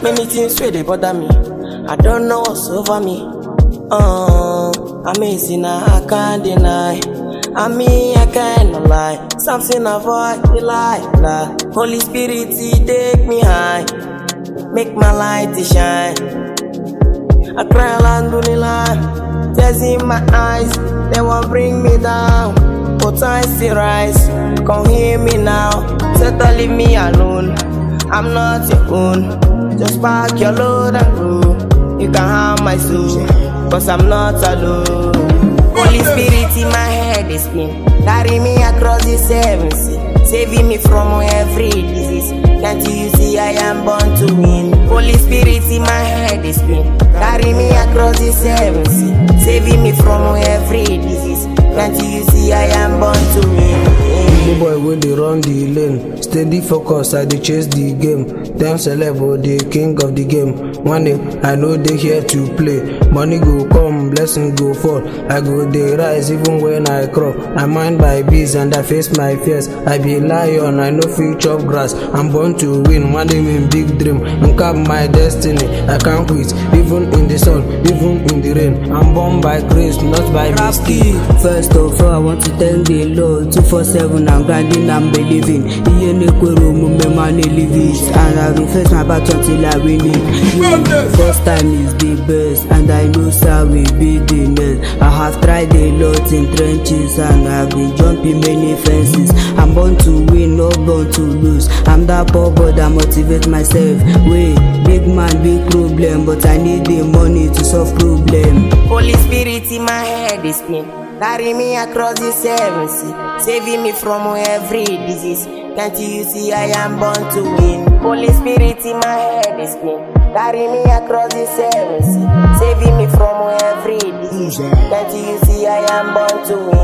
Many things where they bother me. I don't know what's over me. Amazing, I can't deny. I mean, I can't lie. Something avoid the lie. Holy Spirit, He take me high. Make my light to shine. I cry alhamdulillah. Tears in my eyes, they won't bring me down. But I still rise. Come hear me now. Say don't leave me alone. I'm not your own. Just pack your load and go. You can harm my soul, cause I'm not alone. Holy Spirit in my head is spin. Carry me across the seven seas, saving me from every disease. Can't you see I am born to win? Holy Spirit in my head is spin. Carry me across the seven seas, saving me from every disease. Can't you see I am born to win? The boy when they run the lane, steady focus, I dey chase the game. Them celeb, the king of the game. Money, I know they here to play. Money go come, blessing go fall. I go they rise even when I crawl. I mind my biz and I face my fears. I be lion, I know future of grass. I'm born to win, one day in big dream. Uncap my destiny, I can't quit. Even in the sun, even in the rain. I'm born by grace, not by mistake. First of all, I want to thank the Lord. 247, I'm grinding, I'm believing. And I will face my battle until I win it. First time is the best, and I know sir will be the next. I have tried a lot in trenches, and I've been jumping many fences. I'm born to win, not born to lose. I'm that poor boy that motivate myself. Wait, big man, big problem, but I need the money to solve problem. Holy Spirit in my head is spin. Carry me across the seven seas, saving me from every disease. Can't you see I am born to win? Holy Spirit in my head is spin. Carry me across the seven seas, saving me from every disease. Can't you see I am born to win?